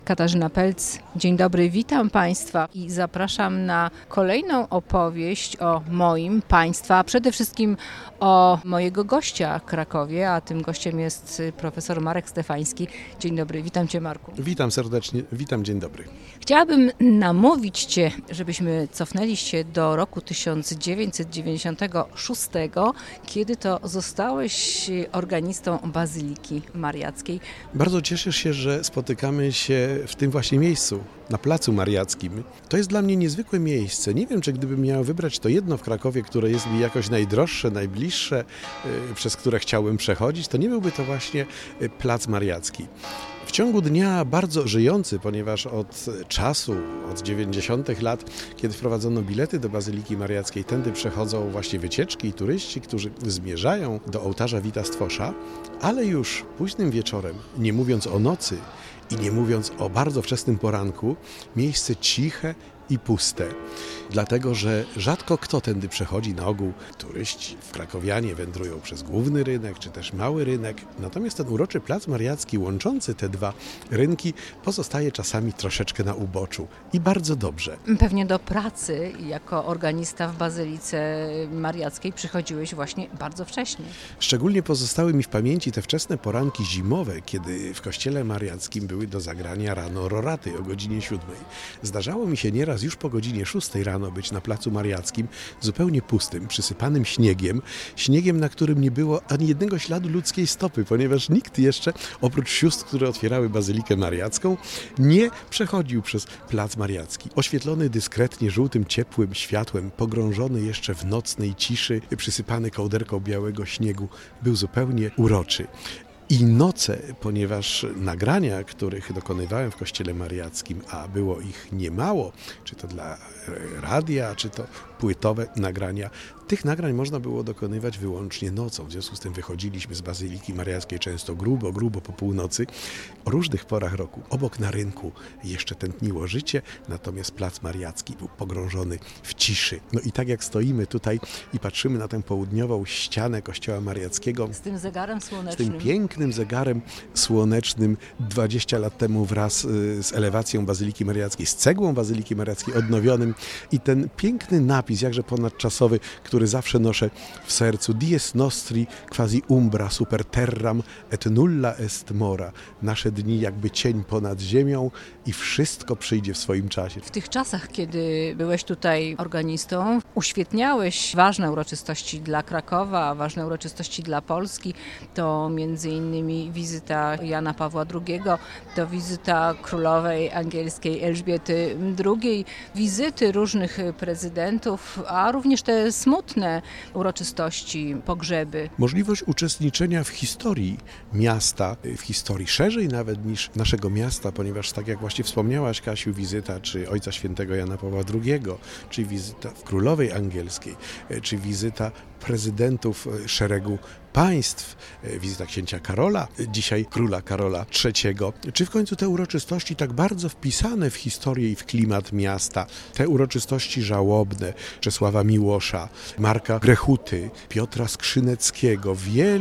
Katarzyna Pelc, dzień dobry, witam Państwa i zapraszam na kolejną opowieść o moim, Państwa, a przede wszystkim o mojego gościa w Krakowie, a tym gościem jest profesor Marek Stefański. Dzień dobry, witam Cię, Marku. Witam serdecznie, witam, dzień dobry. Chciałabym namówić Cię, żebyśmy cofnęli się do roku 1996, kiedy to zostałeś organistą Bazyliki Mariackiej. Bardzo cieszę się, że spotykamy się w tym właśnie miejscu, na Placu Mariackim. To jest dla mnie niezwykłe miejsce. Nie wiem, czy gdybym miał wybrać to jedno w Krakowie, które jest mi jakoś najdroższe, najbliższe, przez które chciałbym przechodzić, to nie byłby to właśnie Plac Mariacki. W ciągu dnia bardzo żyjący, ponieważ od 90. lat, kiedy wprowadzono bilety do Bazyliki Mariackiej, tędy przechodzą właśnie wycieczki i turyści, którzy zmierzają do ołtarza Wita Stwosza, ale już późnym wieczorem, nie mówiąc o nocy i nie mówiąc o bardzo wczesnym poranku, miejsce ciche i puste. Dlatego, że rzadko kto tędy przechodzi, na ogół turyści, krakowianie wędrują przez główny rynek, czy też mały rynek. Natomiast ten uroczy Plac Mariacki, łączący te dwa rynki, pozostaje czasami troszeczkę na uboczu. I bardzo dobrze. Pewnie do pracy jako organista w Bazylice Mariackiej przychodziłeś właśnie bardzo wcześnie. Szczególnie pozostały mi w pamięci te wczesne poranki zimowe, kiedy w kościele mariackim były do zagrania rano roraty o godzinie 7. Zdarzało mi się nieraz już po godzinie 6 rano być na Placu Mariackim, zupełnie pustym, przysypanym śniegiem, na którym nie było ani jednego śladu ludzkiej stopy, ponieważ nikt jeszcze, oprócz sióstr, które otwierały Bazylikę Mariacką, nie przechodził przez Plac Mariacki. Oświetlony dyskretnie żółtym, ciepłym światłem, pogrążony jeszcze w nocnej ciszy, przysypany kołderką białego śniegu, był zupełnie uroczy. I noce, ponieważ nagrania, których dokonywałem w kościele mariackim, a było ich niemało, czy to dla radia, czy to płytowe nagrania, tych nagrań można było dokonywać wyłącznie nocą. W związku z tym wychodziliśmy z Bazyliki Mariackiej często grubo po północy, o różnych porach roku. Obok na rynku jeszcze tętniło życie, natomiast Plac Mariacki był pogrążony w ciszy. No i tak jak stoimy tutaj i patrzymy na tę południową ścianę kościoła mariackiego, z tym zegarem słonecznym. Z tym pięknym zegarem słonecznym 20 lat temu wraz z elewacją Bazyliki Mariackiej, z cegłą Bazyliki Mariackiej odnowionym i ten piękny napis, jakże ponadczasowy, który zawsze noszę w sercu. Dies nostri quasi umbra super terram et nulla est mora. Nasze dni jakby cień ponad ziemią i wszystko przyjdzie w swoim czasie. W tych czasach, kiedy byłeś tutaj organistą, uświetniałeś ważne uroczystości dla Krakowa, ważne uroczystości dla Polski. To między innymi wizyta Jana Pawła II, to wizyta królowej angielskiej Elżbiety II, wizyty różnych prezydentów, a również te smutne uroczystości, pogrzeby. Możliwość uczestniczenia w historii miasta, w historii szerzej nawet niż naszego miasta, ponieważ tak jak właśnie wspomniałaś, Kasiu, wizyta czy Ojca Świętego Jana Pawła II, czy wizyta w królowej angielskiej, czy wizyta prezydentów szeregu państw, wizyta księcia Karola, dzisiaj króla Karola III, czy w końcu te uroczystości tak bardzo wpisane w historię i w klimat miasta, te uroczystości żałobne Czesława Miłosza, Marka Grechuty, Piotra Skrzyneckiego,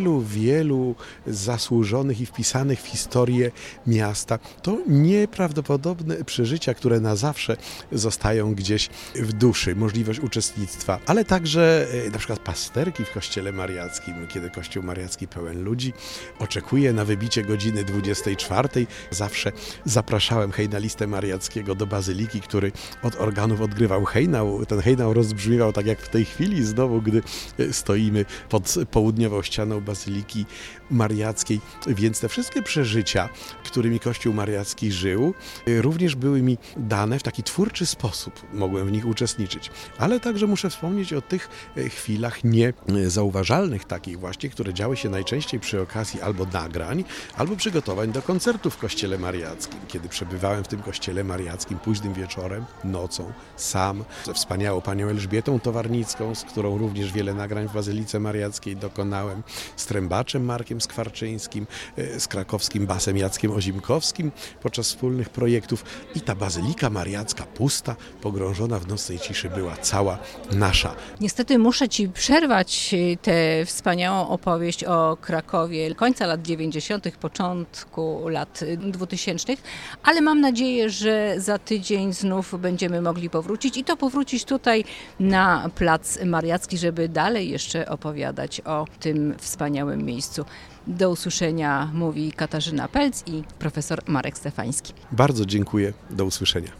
wielu zasłużonych i wpisanych w historię miasta. To nieprawdopodobne przeżycia, które na zawsze zostają gdzieś w duszy, możliwość uczestnictwa, ale także na przykład pasterki w kościele mariackim, kiedy Kościół Mariacki pełen ludzi oczekuje na wybicie godziny 24. Zawsze zapraszałem hejnalistę mariackiego do bazyliki, który od organów odgrywał hejnał. Ten hejnał rozbrzmiewał tak jak w tej chwili znowu, gdy stoimy pod południową ścianą Bazyliki Mariackiej. Więc te wszystkie przeżycia, którymi Kościół Mariacki żył, również były mi dane w taki twórczy sposób. Mogłem w nich uczestniczyć. Ale także muszę wspomnieć o tych chwilach niezauważalnych takich właśnie, które działy się najczęściej przy okazji albo nagrań, albo przygotowań do koncertu w kościele mariackim. Kiedy przebywałem w tym kościele mariackim późnym wieczorem, nocą, sam, ze wspaniałą panią Elżbietą Towarnicką, z którą również wiele nagrań w Bazylice Mariackiej dokonałem, z trębaczem Markiem Skwarczyńskim, z krakowskim basem Jackiem Ozimkowskim podczas wspólnych projektów i ta Bazylika Mariacka pusta, pogrążona w nocnej ciszy była cała nasza. Niestety muszę Ci przerwać tę wspaniałą opowieść o Krakowie końca lat 90., początku lat 2000, ale mam nadzieję, że za tydzień znów będziemy mogli powrócić i to powrócić tutaj na Plac Mariacki, żeby dalej jeszcze opowiadać o tym wspaniałym miejscu. Do usłyszenia, mówi Katarzyna Pelc i profesor Marek Stefański. Bardzo dziękuję. Do usłyszenia.